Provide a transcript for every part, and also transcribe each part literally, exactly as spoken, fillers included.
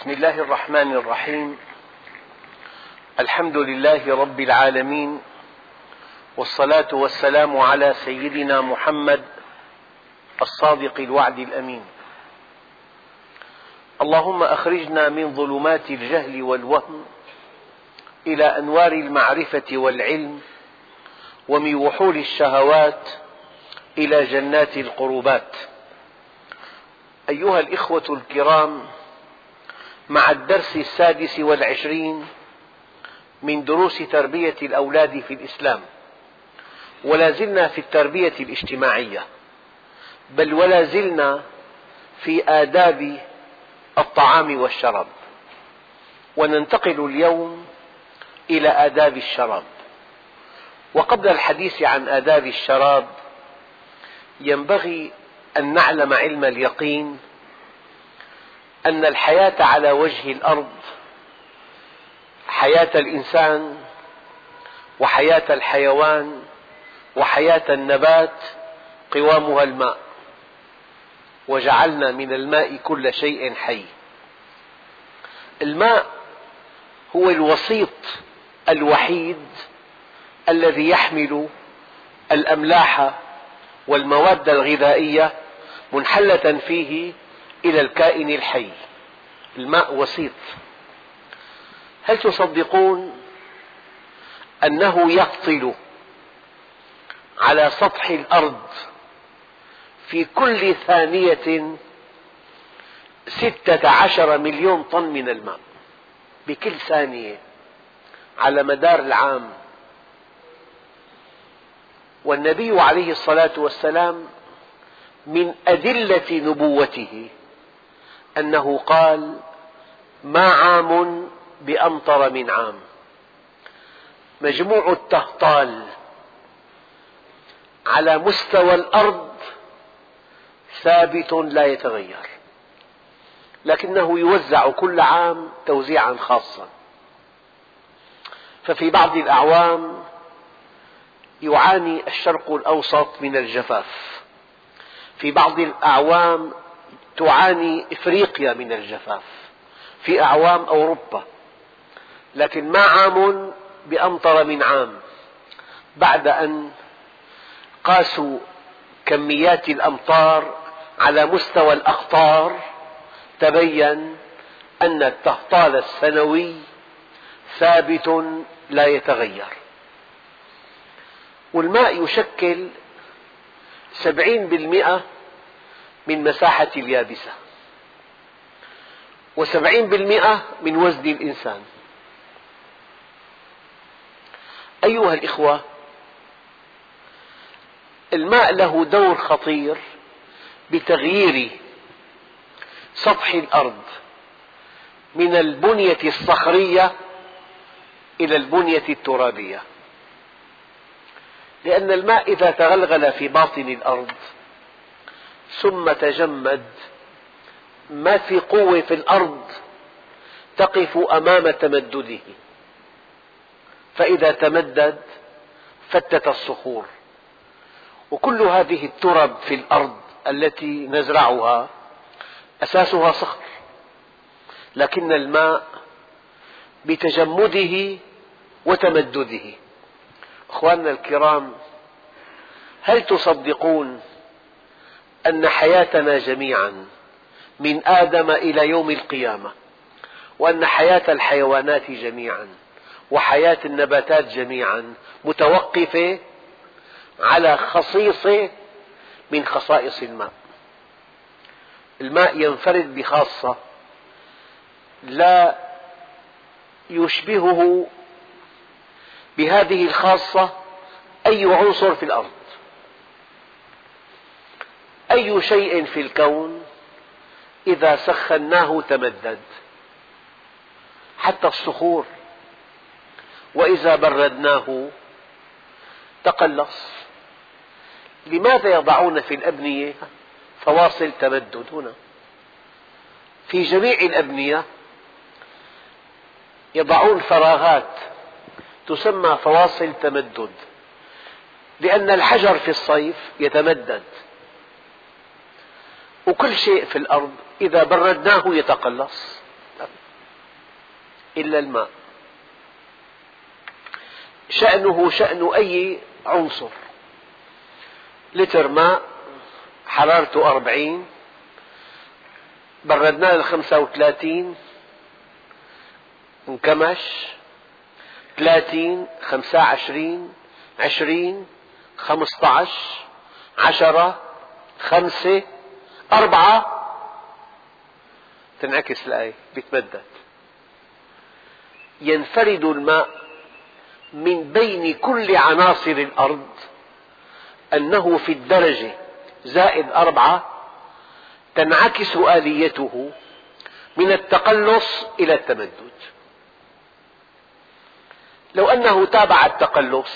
بسم الله الرحمن الرحيم. الحمد لله رب العالمين، والصلاة والسلام على سيدنا محمد الصادق الوعد الأمين. اللهم أخرجنا من ظلمات الجهل والوهم إلى أنوار المعرفة والعلم، ومن وحول الشهوات إلى جنات القربات. أيها الإخوة الكرام، مع الدرس السادس والعشرين من دروس تربية الأولاد في الإسلام، ولا زلنا في التربية الاجتماعية، بل ولا زلنا في آداب الطعام والشراب، وننتقل اليوم إلى آداب الشراب. وقبل الحديث عن آداب الشراب ينبغي أن نعلم علم اليقين أن الحياة على وجه الأرض، حياة الإنسان وحياة الحيوان وحياة النبات، قوامها الماء، وجعلنا من الماء كل شيء حي. الماء هو الوسيط الوحيد الذي يحمل الأملاح والمواد الغذائية منحلة فيه إلى الكائن الحي. الماء وسيط. هل تصدقون أنه يهطل على سطح الأرض في كل ثانية ستة عشر مليون طن من الماء بكل ثانية على مدار العام؟ والنبي عليه الصلاة والسلام من أدلة نبوته أنه قال: ما عام بأمطر من عام. مجموع التهطال على مستوى الأرض ثابت لا يتغير، لكنه يوزع كل عام توزيعا خاصا. ففي بعض الأعوام يعاني الشرق الأوسط من الجفاف، في بعض الأعوام تعاني إفريقيا من الجفاف، في أعوام أوروبا. لكن ما عام بأمطر من عام. بعد أن قاسوا كميات الأمطار على مستوى الأقطار تبين أن التهطال السنوي ثابت لا يتغير. والماء يشكل سبعين بالمئة من مساحة اليابسة، وسبعين بالمئة من وزن الإنسان. أيها الإخوة، الماء له دور خطير بتغيير سطح الأرض من البنية الصخرية إلى البنية الترابية، لأن الماء إذا تغلغل في باطن الأرض ثم تجمد ما في قوة في الأرض تقف أمام تمدده، فإذا تمدد فتت الصخور. وكل هذه الترب في الأرض التي نزرعها أساسها صخر، لكن الماء بتجمده وتمدده. أخواننا الكرام، هل تصدقون أن حياتنا جميعا من آدم إلى يوم القيامة، وأن حياة الحيوانات جميعا وحياة النباتات جميعا متوقفة على خصيصة من خصائص الماء؟ الماء ينفرد بخاصة لا يشبهه بهذه الخاصة أي عنصر في الأرض. أي شيء في الكون إذا سخناه تمدد، حتى الصخور، وإذا بردناه تقلص. لماذا يضعون في الأبنية فواصل تمدد؟ هنا في جميع الأبنية يضعون فراغات تسمى فواصل تمدد، لأن الحجر في الصيف يتمدد، وكل شيء في الأرض إذا بردناه يتقلص. إلا الماء. شأنه شأن أي عنصر. لتر ماء حرارته أربعين، بردناه لخمسة وثلاثين، انكمش. ثلاثين، خمسة وعشرين، عشرين، خمسة عشر، عشرة، خمسة، أربعة، تنعكس الآية بيتمدد. ينفرد الماء من بين كل عناصر الأرض أنه في الدرجة زائد أربعة تنعكس آليته من التقلص إلى التمدد. لو أنه تابع التقلص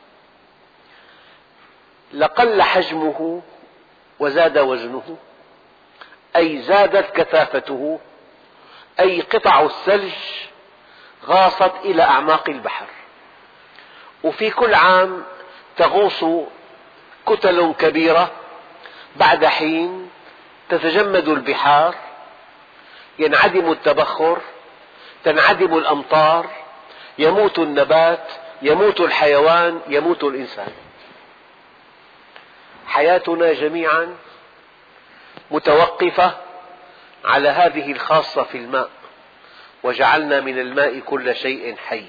لقل حجمه وزاد وزنه، أي زادت كثافته، أي قطع الثلج غاصت إلى أعماق البحر، وفي كل عام تغوص كتل كبيرة. بعد حين تتجمد البحار، ينعدم التبخر، تنعدم الأمطار، يموت النبات، يموت الحيوان، يموت الإنسان. حياتنا جميعا متوقفة على هذه الخاصة في الماء. وجعلنا من الماء كل شيء حي.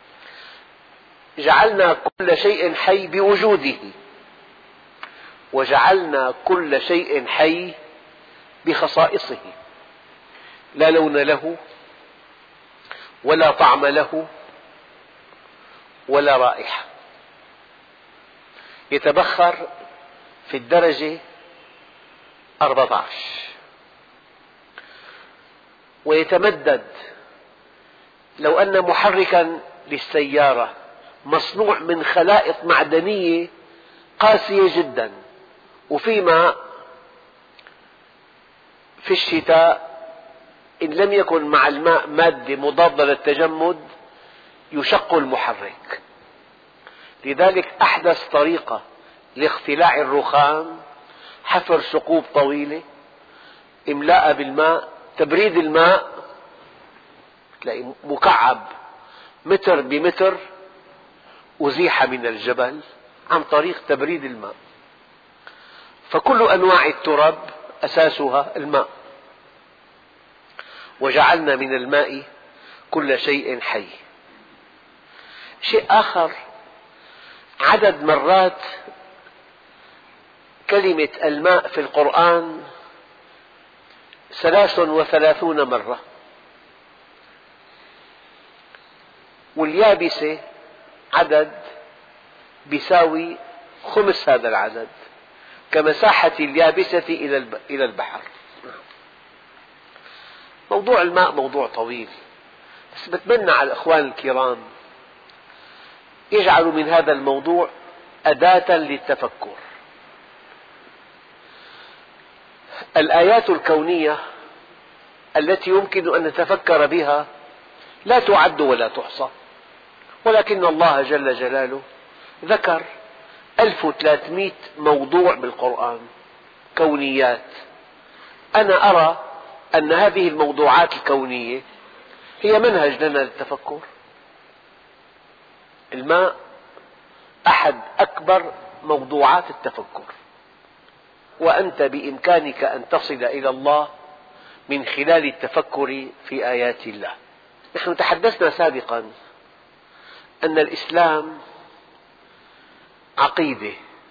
جعلنا كل شيء حي بوجوده، وجعلنا كل شيء حي بخصائصه. لا لون له، ولا طعم له، ولا رائحة. يتبخر في الدرجة أربعة عشر، ويتمدد. لو أن محركا للسيارة مصنوع من خلائط معدنية قاسية جدا وفي ماء، في الشتاء إن لم يكن مع الماء مادة مضادة للتجمد يشق المحرك. لذلك أحدث طريقة لاختلاع الرخام حفر ثقوب طويلة، إملاء بالماء، تبريد الماء، تلاقي مكعب متر بمتر أزيح من الجبل عن طريق تبريد الماء. فكل أنواع التراب أساسها الماء. وجعلنا من الماء كل شيء حي. شيء آخر، عدد مرات كلمة الماء في القرآن ثلاث وثلاثون مرة، واليابسة عدد بيساوي خمس هذا العدد، كمساحة اليابسة إلى البحر. موضوع الماء موضوع طويل، بس بتمنى على الأخوان الكرام يجعلوا من هذا الموضوع أداة للتفكر. الآيات الكونية التي يمكن أن نتفكر بها لا تعد ولا تحصى، ولكن الله جل جلاله ذكر ألف وثلاثمئة موضوع بالقرآن كونيات. أنا أرى أن هذه الموضوعات الكونية هي منهج لنا للتفكر. الماء أحد أكبر موضوعات التفكر، وأنت بإمكانك أن تصل إلى الله من خلال التفكر في آيات الله. نحن تحدثنا سابقا أن الإسلام عقيدة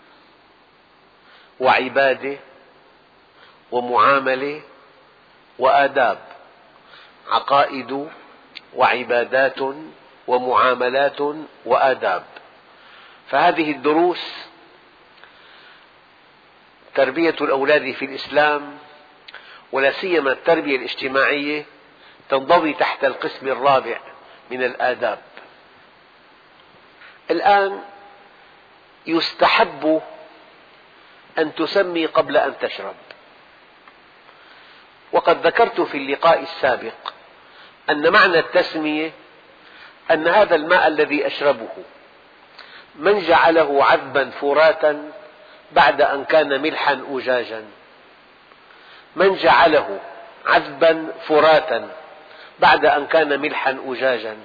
وعبادة ومعاملة وآداب، عقائد وعبادات ومعاملات وآداب. فهذه الدروس تربية الأولاد في الإسلام، ولا سيما التربية الاجتماعية، تنضوي تحت القسم الرابع من الآداب. الآن يستحب أن تسمي قبل أن تشرب. وقد ذكرت في اللقاء السابق أن معنى التسمية أن هذا الماء الذي أشربه من جعله عذبا فراتا بعد أن كان ملحا أجاجا، من جعله عذبا فراتا بعد أن كان ملحا أجاجا.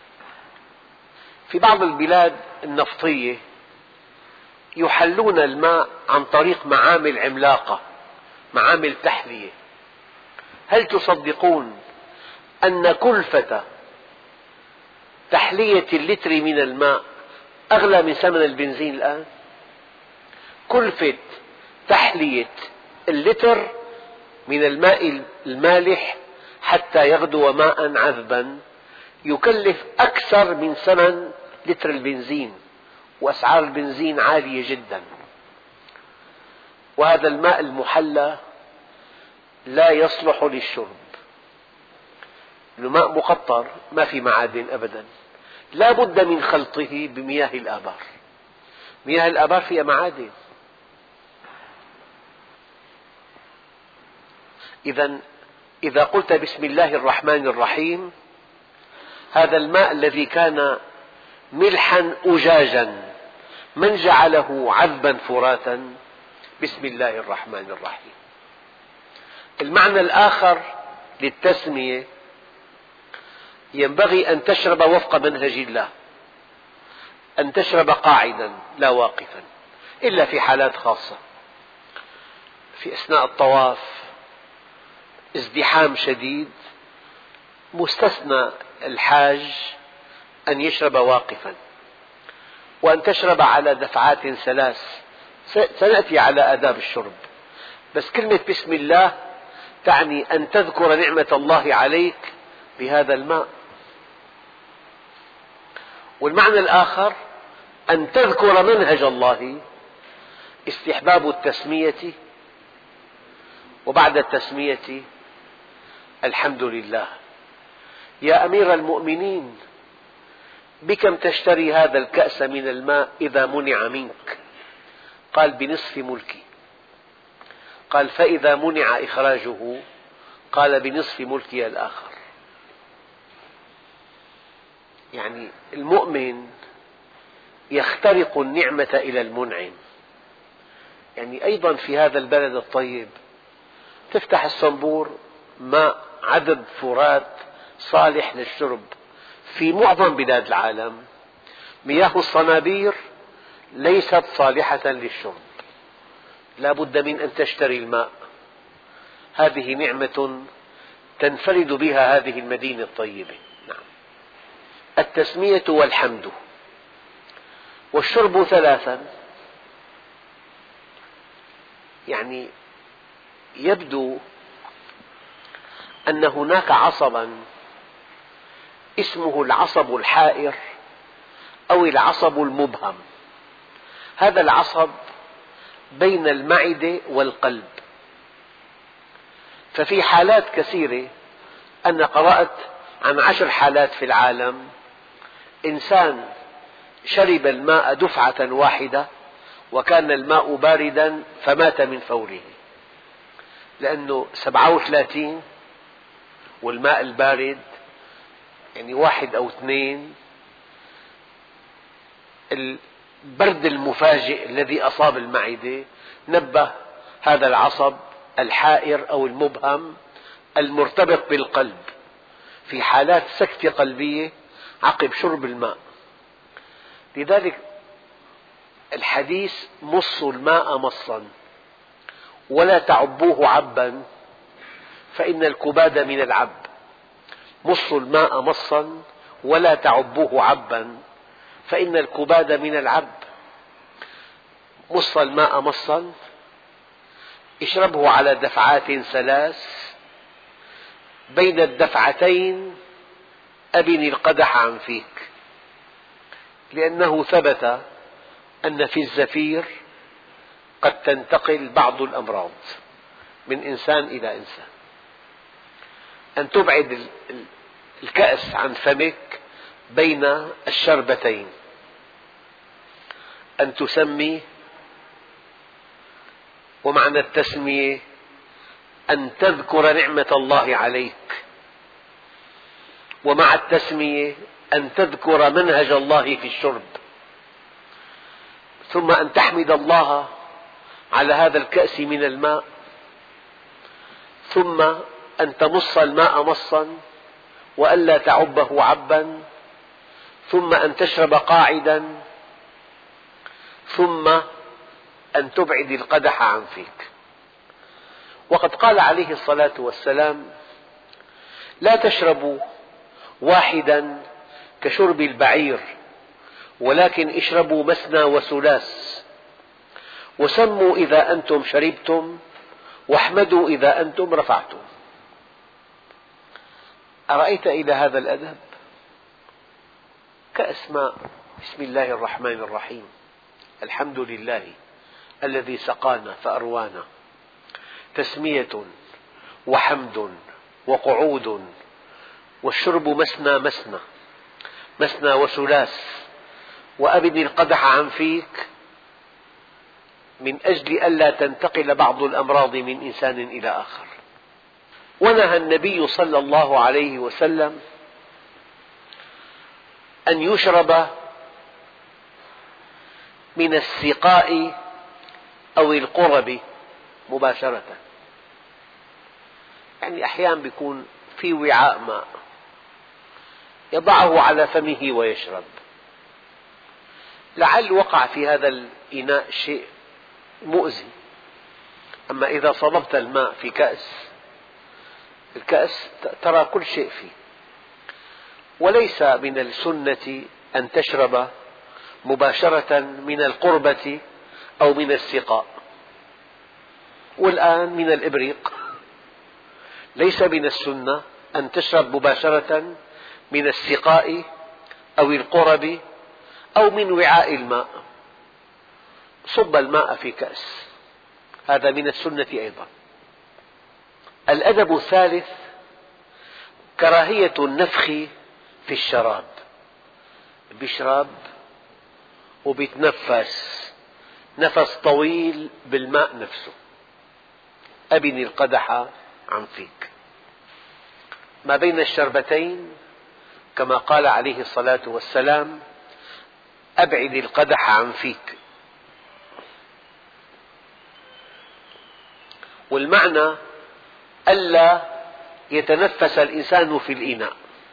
في بعض البلاد النفطية يحلون الماء عن طريق معامل عملاقة، معامل تحلية. هل تصدقون أن كلفة تحلية اللتر من الماء أغلى من ثمن البنزين الآن؟ كلفة تحلية اللتر من الماء المالح حتى يغدو ماء عذبا يكلف أكثر من ثمن لتر البنزين، وأسعار البنزين عالية جدا. وهذا الماء المحلى لا يصلح للشرب، الماء مقطر ما في معادن أبدا، لا بد من خلطه بمياه الآبار. مياه الآبار فيها معادن. إذا إذا قلت بسم الله الرحمن الرحيم، هذا الماء الذي كان ملحا أجاجا من جعله عذبا فراتا؟ بسم الله الرحمن الرحيم. المعنى الآخر للتسمية ينبغي أن تشرب وفق منهج الله، أن تشرب قاعدا لا واقفا، إلا في حالات خاصة، في أثناء الطواف ازدحام شديد مستثنى الحاج أن يشرب واقفا، وأن تشرب على دفعات ثلاث. سنأتي على آداب الشرب، بس كلمة بسم الله تعني أن تذكر نعمة الله عليك بهذا الماء. والمعنى الآخر أن تذكر منهج الله، استحباب التسمية، وبعد التسمية الحمد لله. يا أمير المؤمنين، بكم تشتري هذا الكأس من الماء إذا منع منك؟ قال بنصف ملكي. قال فإذا منع إخراجه؟ قال بنصف ملكي الآخر. يعني المؤمن يخترق النعمة إلى المنعم. يعني أيضا في هذا البلد الطيب تفتح الصنبور ماء عذب فرات صالح للشرب. في معظم بلاد العالم مياه الصنابير ليست صالحة للشرب، لا بد من أن تشتري الماء. هذه نعمة تنفرد بها هذه المدينة الطيبة. نعم. التسمية والحمد. والشرب ثلاثا، يعني يبدو أن هناك عصبا اسمه العصب الحائر أو العصب المبهم. هذا العصب بين المعدة والقلب. ففي حالات كثيرة، أنا قرأت عن عشر حالات في العالم، إنسان شرب الماء دفعة واحدة وكان الماء باردا فمات من فوره، لأنه سبعة وثلاثين والماء البارد يعني واحد أو اثنين، البرد المفاجئ الذي أصاب المعدة نبه هذا العصب الحائر أو المبهم المرتبط بالقلب في حالات سكتة قلبية عقب شرب الماء. لذلك الحديث مصوا الماء مصا ولا تعبوه عبا فإن الكباد من العب. مصوا الماء مصا ولا تعبوه عبا فإن الكباد من العب. مص الماء مصا، اشربه على دفعات ثلاث، بين الدفعتين أبن القدح عن فيك، لأنه ثبت أن في الزفير قد تنتقل بعض الأمراض من إنسان إلى إنسان. أن تبعد الكأس عن فمك بين الشربتين، أن تسمي. ومعنى التسمية أن تذكر نعمة الله عليك، ومع التسمية أن تذكر منهج الله في الشرب، ثم أن تحمد الله على هذا الكأس من الماء، ثم أن تمص الماء مصا وألا تعبه عبا، ثم أن تشرب قاعدا، ثم أن تبعد القدح عن فيك. وقد قال عليه الصلاة والسلام: لا تشربوا واحدا كشرب البعير، ولكن اشربوا مثنى وثلاث، وسموا إذا أنتم شربتم، واحمدوا إذا أنتم رفعتم. أرأيت إلى هذا الأدب؟ كأس ماء، بسم الله الرحمن الرحيم، الحمد لله الذي سقانا فأروانا، تسمية وحمد وقعود، والشرب مثنى مثنى مثنى وثلاث، وأبن القدح عن فيك، من أجل ألا تنتقل بعض الأمراض من إنسان إلى آخر. ونهى النبي صلى الله عليه وسلم أن يشرب من السقاء أو القرب مباشرة. يعني أحيانا يكون في وعاء ماء يضعه على فمه ويشرب، لعل وقع في هذا الإناء شيء مؤذي. أما إذا صببت الماء في كأس، الكأس ترى كل شيء فيه. وليس من السنة أن تشرب مباشرة من القربة أو من السقاء. والآن من الإبريق، ليس من السنة أن تشرب مباشرة من السقاء أو القرب أو من وعاء الماء. صب الماء في كأس، هذا من السنة أيضا. الأدب الثالث كراهية النفخ في الشراب. بيشرب وبيتنفس نفس طويل بالماء نفسه. أبن القدح عن فيك. ما بين الشربتين كما قال عليه الصلاة والسلام: أبعد القدح عن فيك. والمعنى ألا يتنفس الإنسان في الإناء.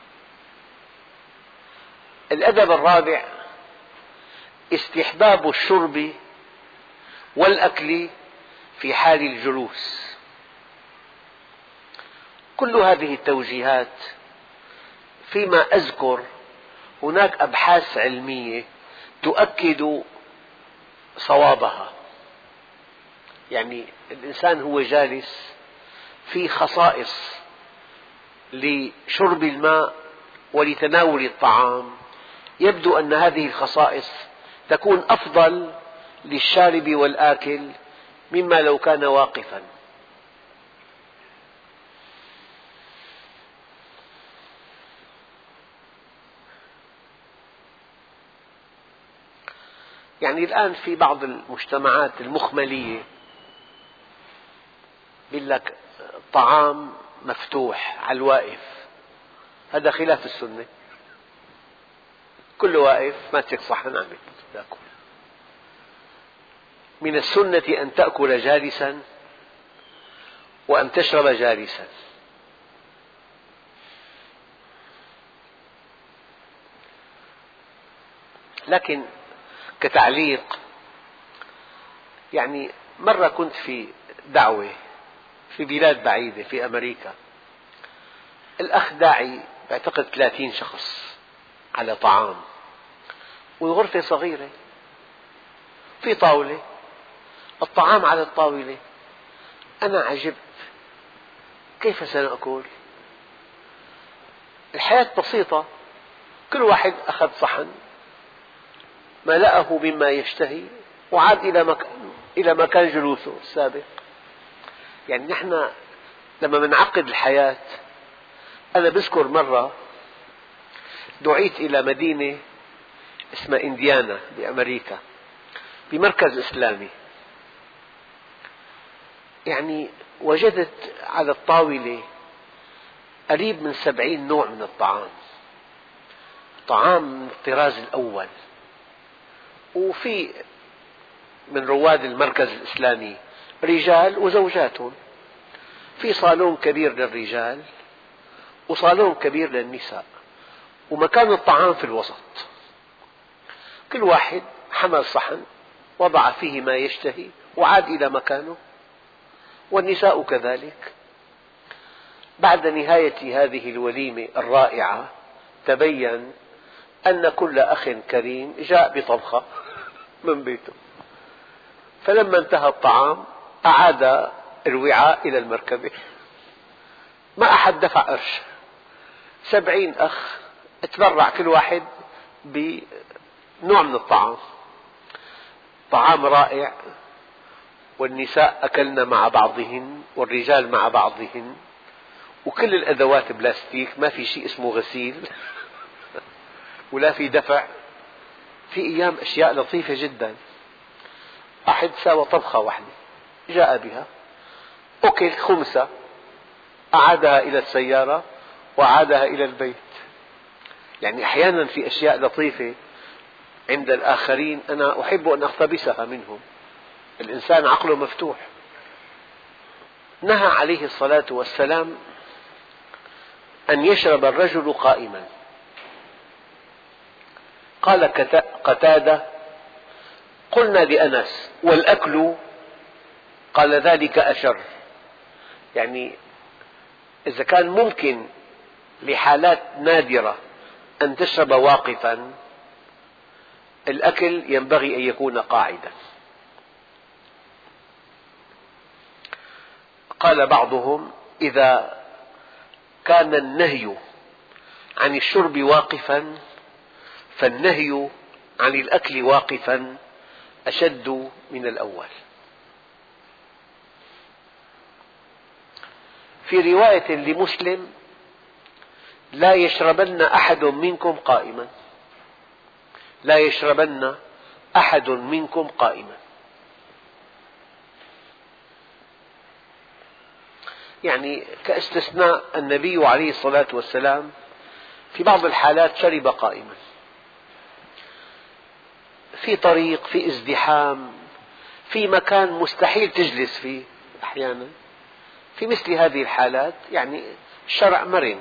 الأدب الرابع استحباب الشرب والأكل في حال الجلوس. كل هذه التوجيهات فيما أذكر هناك أبحاث علمية تؤكد صوابها. يعني الإنسان هو جالس في خصائص لشرب الماء ولتناول الطعام، يبدو أن هذه الخصائص تكون أفضل للشارب والآكل مما لو كان واقفا. يعني الآن في بعض المجتمعات المخملية يقول لك طعام مفتوح على الواقف، هذا خلاف السنة. كل واقف ماسك صحن عم يأكل. من السنة أن تأكل جالسا وأن تشرب جالسا. لكن كتعليق، يعني مرة كنت في دعوة في بلاد بعيدة في أمريكا، الأخ داعي أعتقد ثلاثين شخص على طعام، والغرفة صغيرة، في طاولة، الطعام على الطاولة. أنا عجبت، كيف سنأكل؟ الحياة بسيطة، كل واحد أخذ صحن ملأه مما يشتهي وعاد إلى مكان إلى مكان جلوسه السابق. يعني نحن لما بنعقد الحياة، أنا بذكر مرة دعيت إلى مدينة اسمها إنديانا بأمريكا، بمركز إسلامي. يعني وجدت على الطاولة قريب من سبعين نوع من الطعام، طعام من الطراز الأول. وفي من رواد المركز الإسلامي رجال وزوجاتهم، في صالون كبير للرجال وصالون كبير للنساء، ومكان الطعام في الوسط. كل واحد حمل صحن وضع فيه ما يشتهي وعاد إلى مكانه، والنساء كذلك. بعد نهاية هذه الوليمة الرائعة تبين أن كل أخ كريم جاء بطبخة من بيته، فلما انتهى الطعام أعاد الوعاء إلى المركبة، ما أحد دفع قرش. سبعين أخ تبرع كل واحد بنوع من الطعام، طعام رائع، والنساء أكلن مع بعضهن والرجال مع بعضهن، وكل الأدوات بلاستيك، ما في شيء اسمه غسيل ولا في دفع. في أيام أشياء لطيفة جدا. واحد ساوى طبخة واحدة جاء بها، أكل خمسة، أعادها إلى السيارة وأعادها إلى البيت. يعني أحيانا في أشياء لطيفة عند الآخرين أنا أحب أن أقتبسها منهم. الإنسان عقله مفتوح. نهى عليه الصلاة والسلام أن يشرب الرجل قائما. قال قتادة: قلنا لأنس: والأكل؟ قال: ذلك أشر. يعني إذا كان ممكن لحالات نادرة أن تشرب واقفا، الأكل ينبغي أن يكون قاعدا. قال بعضهم: إذا كان النهي عن الشرب واقفا فالنهي عن الأكل واقفا أشد من الأول. في رواية لمسلم: لا يشربن أحد منكم قائما، لا يشربن أحد منكم قائما. يعني كاستثناء النبي عليه الصلاة والسلام في بعض الحالات شرب قائما، في طريق، في ازدحام، في مكان مستحيل تجلس فيه أحيانا. في مثل هذه الحالات يعني الشرع مرن.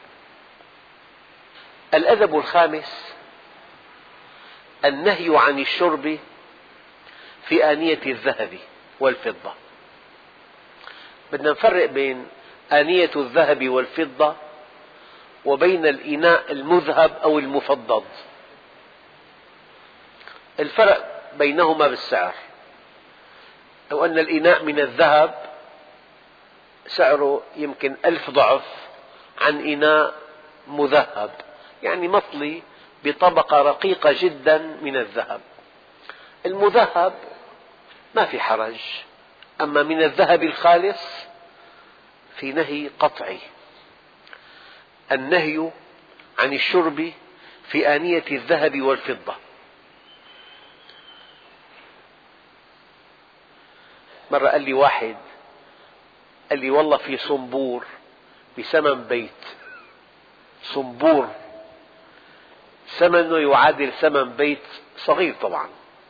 الأدب الخامس: النهي عن الشرب في آنية الذهب والفضة. بدنا نفرق بين آنية الذهب والفضة وبين الإناء المذهب أو المفضد. الفرق بينهما بالسعر. لو أن الإناء من الذهب سعره يمكن ألف ضعف عن إناء مذهب، يعني مطلي بطبقة رقيقة جدا من الذهب. المذهب ما في حرج، أما من الذهب الخالص في نهي قطعي. النهي عن الشرب في آنية الذهب والفضة. مرة قال لي واحد، قال لي: والله في صنبور بثمن بيت، صنبور ثمنه يعادل ثمن بيت صغير طبعا.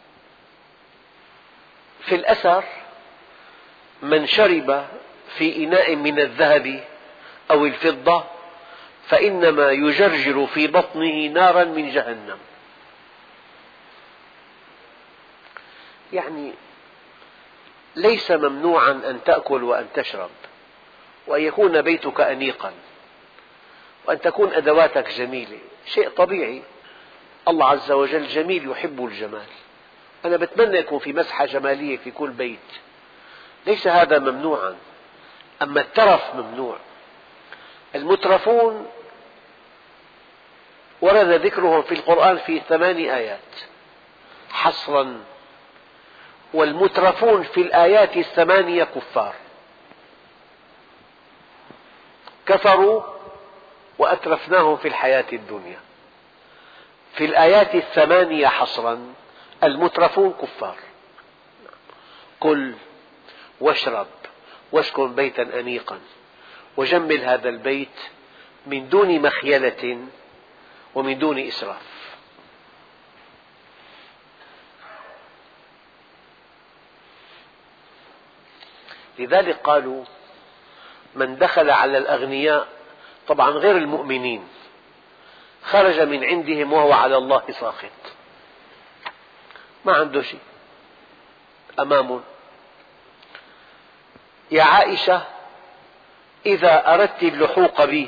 في الأثر: من شرب في إناء من الذهب أو الفضة فإنما يجرجر في بطنه نارا من جهنم. يعني ليس ممنوعا أن تأكل وأن تشرب، وأن يكون بيتك أنيقا، وأن تكون أدواتك جميلة، شيء طبيعي. الله عز وجل جميل يحب الجمال. أنا بتمنى يكون في مسحة جمالية في كل بيت، ليس هذا ممنوعا. أما الترف ممنوع. المترفون ورد ذكرهم في القرآن في ثمان آيات حصرا، والمترفون في الآيات الثمانية كفار، كفروا وأترفناهم في الحياة الدنيا. في الآيات الثمانية حصرا المترفون كفار. كل واشرب واسكن بيتا أنيقا وجمل هذا البيت من دون مخيلة ومن دون إسراف. لذلك قالوا: من دخل على الأغنياء طبعا غير المؤمنين، خرج من عندهم وهو على الله ساخط، ما عنده شيء أمامه. يا عائشة إذا أردت اللحوق بي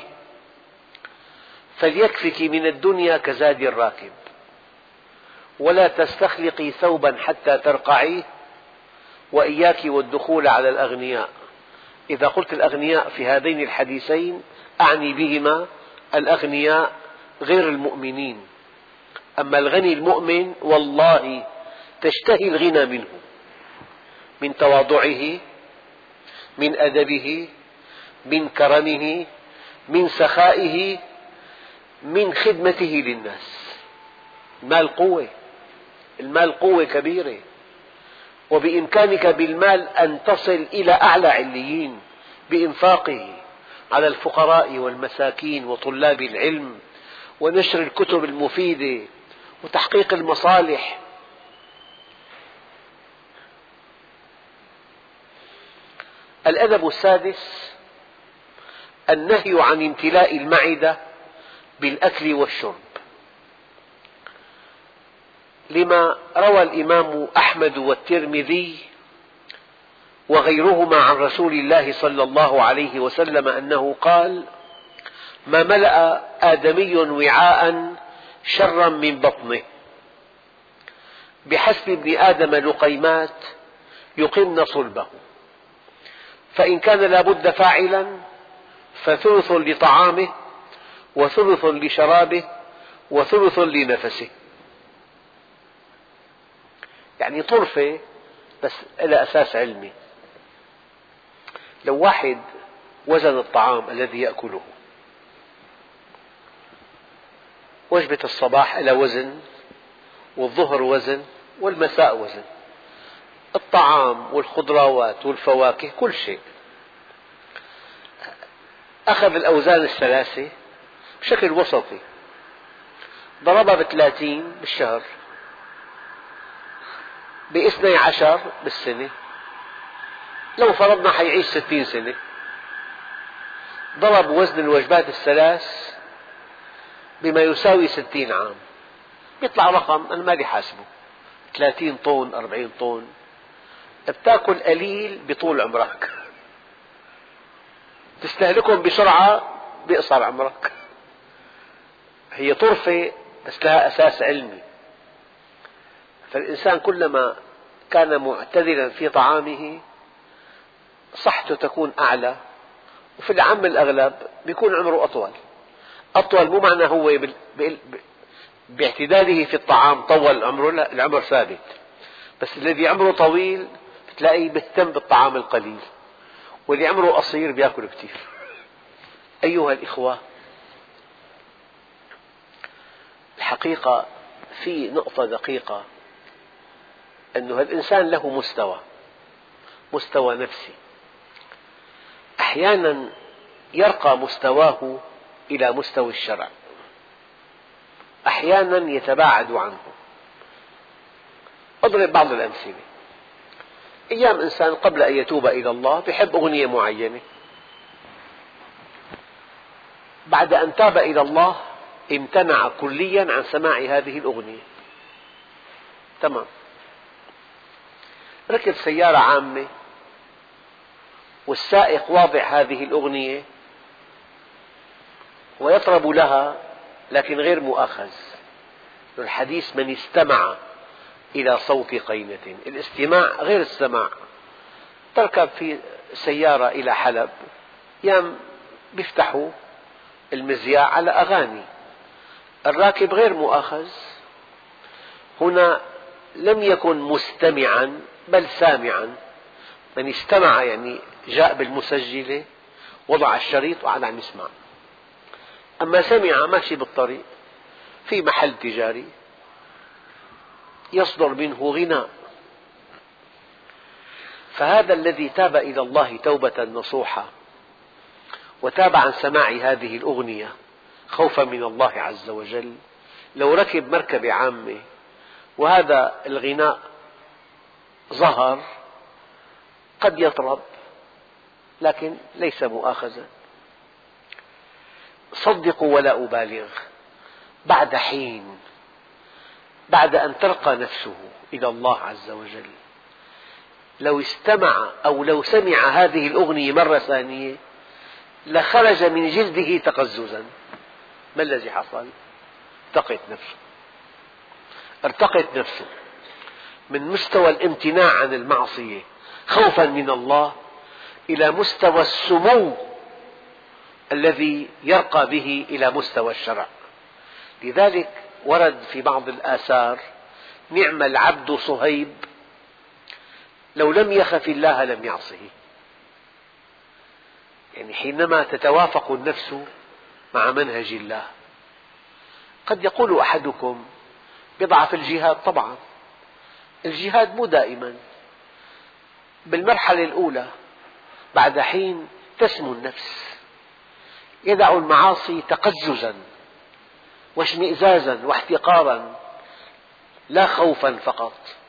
فليكفك من الدنيا كزاد الراكب، ولا تستخلقي ثوبا حتى ترقعيه، وإياك والدخول على الأغنياء. إذا قلت الأغنياء في هذين الحديثين أعني بهما الأغنياء غير المؤمنين، أما الغني المؤمن والله تشتهي الغنى منه، من تواضعه، من أدبه، من كرمه، من سخائه، من خدمته للناس. المال قوة، المال قوة كبيرة، وبإمكانك بالمال أن تصل إلى أعلى عليين بإنفاقه على الفقراء والمساكين وطلاب العلم ونشر الكتب المفيدة وتحقيق المصالح. الأدب السادس النهي عن امتلاء المعدة بالأكل والشرب، لما روى الإمام أحمد والترمذي وغيرهما عن رسول الله صلى الله عليه وسلم أنه قال: ما ملأ آدمي وعاء شرا من بطنه، بحسب ابن آدم لقيمات يقمن صلبه، فإن كان لا بد فاعلا فثلث لطعامه وثلث لشرابه وثلث لنفسه. يعني طرفة بس إلى أساس علمي. لو واحد وزن الطعام الذي يأكله، وجبة الصباح لها وزن، والظهر وزن، والمساء وزن، الطعام والخضروات والفواكه كل شيء، أخذ الأوزان الثلاثة بشكل وسطي ضربها بثلاثين بالشهر، باثني عشر بالسنة، لو فرضنا حيعيش ستين سنة، ضرب وزن الوجبات الثلاث بما يساوي ستين عام، يطلع رقم أنا مالي حاسبه، ثلاثين طن أربعين طن. بتاكل قليل بطول عمرك، تستهلكهم بسرعة بيقصر عمرك. هي طرفة بس لها أساس علمي. فالإنسان كلما كان معتدلا في طعامه صحته تكون أعلى، وفي العام الأغلب بيكون عمره أطول. أطول مو معنى هو باعتداله في الطعام طول عمره، لا، العمر ثابت، بس الذي عمره طويل بتلاقيه بيهتم بالطعام القليل، واللي عمره قصير بيأكل كثير. أيها الإخوة، الحقيقة في نقطة دقيقة، أن الإنسان له مستوى مستوى نفسي، أحيانا يرقى مستواه إلى مستوى الشرع، أحيانا يتباعد عنه. أضرب بعض الأمثلة. أيام إنسان قبل أن يتوب إلى الله يحب أغنية معينة، بعد أن تاب إلى الله امتنع كليا عن سماع هذه الأغنية. تمام. ركب سيارة عامة والسائق واضع هذه الأغنية ويطرب لها لكن غير مؤاخذ. الحديث من استمع إلى صوت قينة، الاستماع غير السماع. تركب في سيارة إلى حلب، يام بيفتحوا المذياع على أغاني، الراكب غير مؤاخذ. هنا لم يكن مستمعا بل سامعا. من استمع يعني جاء بالمسجلة وضع الشريط وقعد عم يسمع. أما سمع ماشي بالطريق في محل تجاري يصدر منه غناء. فهذا الذي تاب إلى الله توبة نصوحة وتاب عن سماع هذه الأغنية خوفا من الله عز وجل، لو ركب مركبة عامة وهذا الغناء ظهر قد يطرب لكن ليس مؤاخذا. صدقوا ولا أبالغ، بعد حين، بعد أن ترقى نفسه إلى الله عز وجل، لو استمع أو لو سمع هذه الأغنية مرة ثانية لخرج من جلده تقززا. ما الذي حصل؟ ارتقت نفسه، ارتقت نفسه من مستوى الامتناع عن المعصية خوفا من الله إلى مستوى السمو الذي يرقى به إلى مستوى الشرع. لذلك ورد في بعض الآثار: نعم العبد صهيب لو لم يخف الله لم يعصه. يعني حينما تتوافق النفس مع منهج الله. قد يقول أحدكم: بضعف الجهاد. طبعا الجهاد مو دائما، بالمرحلة الأولى بعد حين تسمو النفس، يدع المعاصي تقززا واشمئزازا واحتقارا لا خوفا فقط.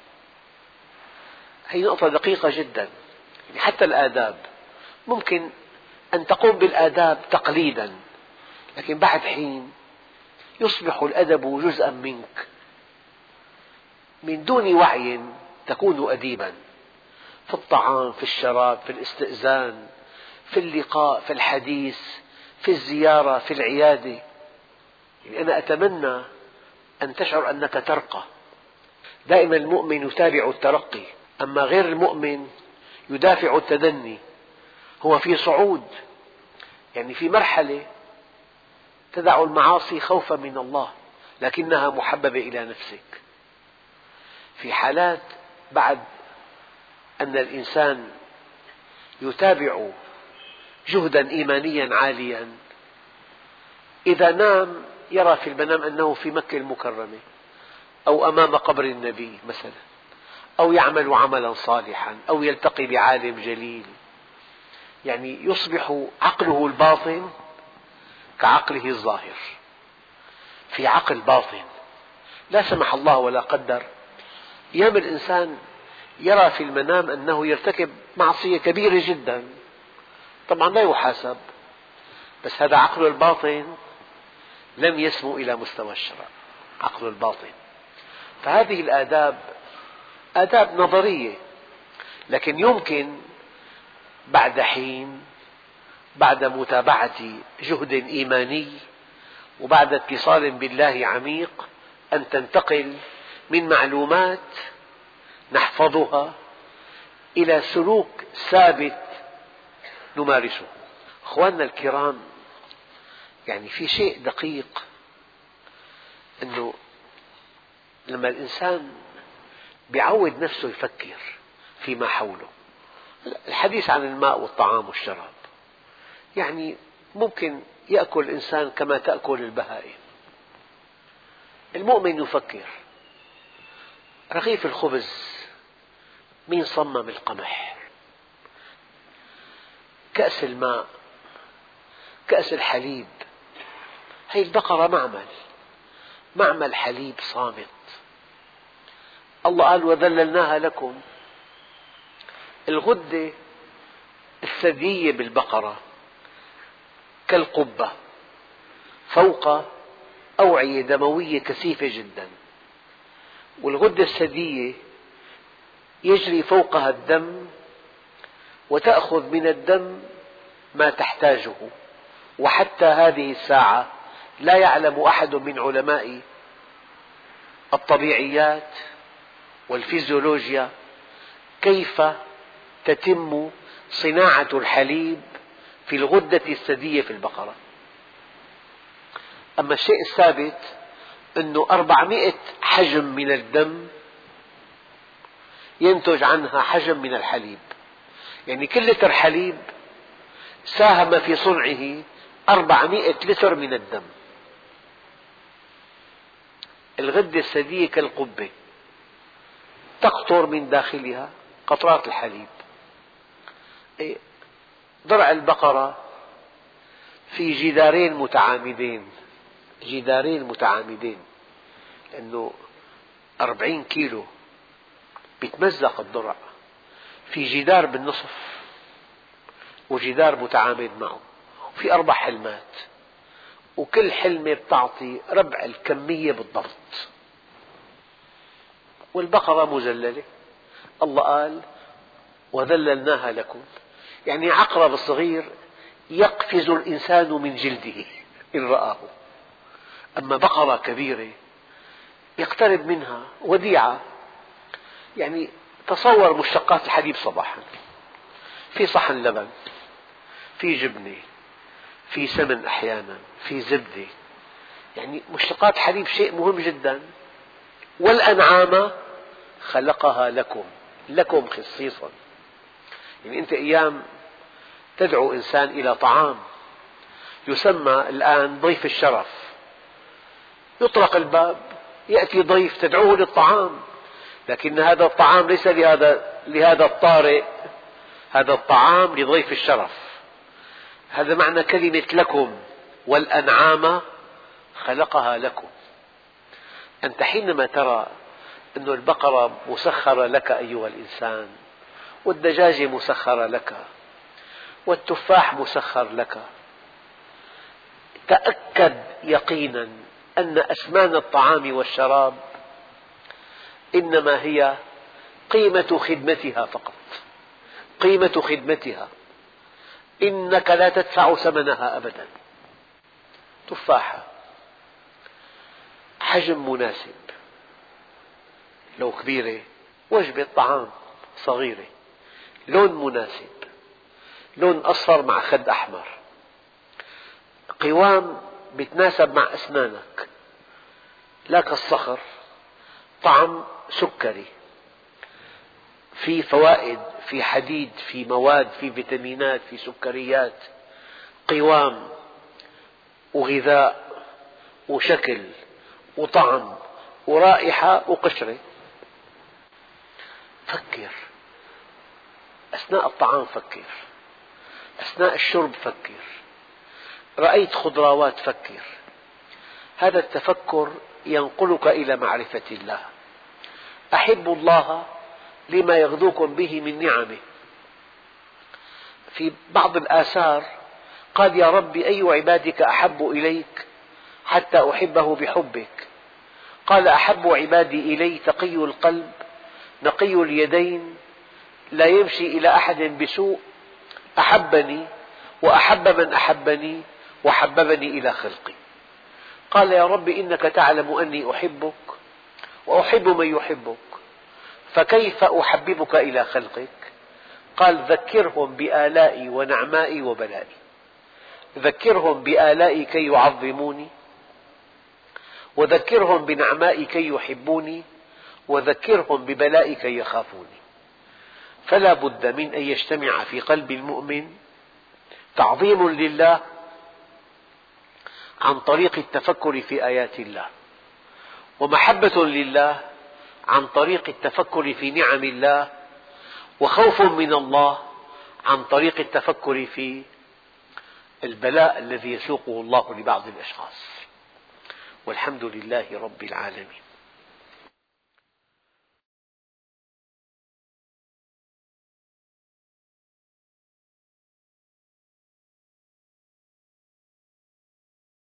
هذه نقطة دقيقة جدا. يعني حتى الآداب ممكن أن تقوم بالآداب تقليدا، لكن بعد حين يصبح الأدب جزءا منك، من دون وعي تكون أديبا في الطعام، في الشراب، في الاستئذان، في اللقاء، في الحديث، في الزيارة، في العيادة. يعني أنا أتمنى أن تشعر أنك ترقى. دائما المؤمن يتابع الترقي، أما غير المؤمن يدافع التدني. هو في صعود، يعني في مرحلة تدع المعاصي خوفا من الله لكنها محببة إلى نفسك. في حالات بعد أن الإنسان يتابع جهدا إيمانيا عاليا، إذا نام يرى في المنام أنه في مكة المكرمة أو أمام قبر النبي مثلا، أو يعمل عملا صالحا أو يلتقي بعالم جليل. يعني يصبح عقله الباطن كعقله الظاهر. في عقل باطن لا سمح الله ولا قدر، أيام الإنسان يرى في المنام أنه يرتكب معصية كبيرة جدا، طبعا لا يحاسب، بس هذا عقل الباطن لم يسمو إلى مستوى الشرع، عقل الباطن. فهذه الآداب آداب نظرية، لكن يمكن بعد حين، بعد متابعة جهد إيماني وبعد اتصال بالله عميق، أن تنتقل من معلومات نحفظها إلى سلوك ثابت نمارسه. أخواننا الكرام، يعني في شيء دقيق، أنه لما الإنسان يعود نفسه يفكر فيما حوله، الحديث عن الماء والطعام والشراب، يعني ممكن يأكل الإنسان كما تأكل البهائم. المؤمن يفكر: رغيف الخبز مين صمم القمح؟ كأس الماء، كأس الحليب، هذه البقرة معمل، معمل حليب صامت. الله قال: وذللناها لكم. الغدة الثديية بالبقرة كالقبة، فوق أوعية دموية كثيفة جدا، والغدة الثديية يجري فوقها الدم وتأخذ من الدم ما تحتاجه. وحتى هذه الساعة لا يعلم أحد من علماء الطبيعيات والفيزيولوجيا كيف تتم صناعة الحليب في الغدة الثديية في البقرة. أما الشيء الثابت أنه أربعمئة حجم من الدم ينتج عنها حجم من الحليب، يعني كل لتر حليب ساهم في صنعه أربعمئة لتر من الدم. الغدة الثديية كالقبة تقطر من داخلها قطرات الحليب. ضرع البقرة في جدارين متعامدين، جدارين متعامدين، لأنه أربعين كيلو يتمزق الضرع، في جدار بالنصف وجدار متعامد معه، وفي أربع حلمات، وكل حلمة بتعطي ربع الكمية بالضبط. والبقرة مذللة، الله قال وذللناها لكم، يعني عقرب الصغير يقفز الإنسان من جلده إن رآه، أما بقرة كبيرة يقترب منها وديعة. يعني تصور مشتقات الحليب صباحا، في صحن لبن، في جبنة، في سمن أحيانا، في زبدة، يعني مشتقات حليب شيء مهم جدا. والأنعام خلقها لكم، لكم خصيصا. يعني أنت أيام تدعو إنسان إلى طعام يسمى الآن ضيف الشرف، يطرق الباب يأتي ضيف تدعوه للطعام، لكن هذا الطعام ليس لهذا لهذا الطارئ، هذا الطعام لضيف الشرف. هذا معنى كلمة لكم. والأنعام خلقها لكم. أنت حينما ترى أن البقرة مسخرة لك أيها الإنسان، والدجاجة مسخرة لك، والتفاح مسخر لك، تأكد يقينا أن أثمان الطعام والشراب إنما هي قيمة خدمتها فقط، قيمة خدمتها، إنك لا تدفع ثمنها أبدا. تفاحة حجم مناسب، لو كبيرة وجبة طعام صغيرة، لون مناسب، لون أصفر مع خد أحمر، قوام يتناسب مع أسنانك، لا كالصخر، طعم سكري، في فوائد، في حديد، في مواد، في فيتامينات، في سكريات، قوام وغذاء وشكل وطعم ورائحة وقشرة. فكر أثناء الطعام، فكر أثناء الشرب، فكر رأيت خضروات، فكر. هذا التفكر ينقلك إلى معرفة الله. أحبوا الله لما يغدوكم به من نعمه. في بعض الآثار قال يا رب أي عبادك أحب إليك حتى أحبه بحبك؟ قال أحب عبادي إلي تقي القلب نقي اليدين لا يمشي إلى أحد بسوء أحبني وأحب من أحبني وحببني إلى خلقي. قال يا رب إنك تعلم أني أحبك وأحب من يحبك، فكيف أحببك إلى خلقك؟ قال ذكرهم بآلائي ونعمائي وبلائي. ذكرهم بآلائي كي يعظموني، وذكرهم بنعمائي كي يحبوني، وذكرهم ببلائي كي يخافوني. فلا بد من أن يجتمع في قلب المؤمن تعظيم لله عن طريق التفكر في آيات الله، ومحبة لله عن طريق التفكر في نعم الله، وخوف من الله عن طريق التفكر في البلاء الذي يسوقه الله لبعض الأشخاص. والحمد لله رب العالمين.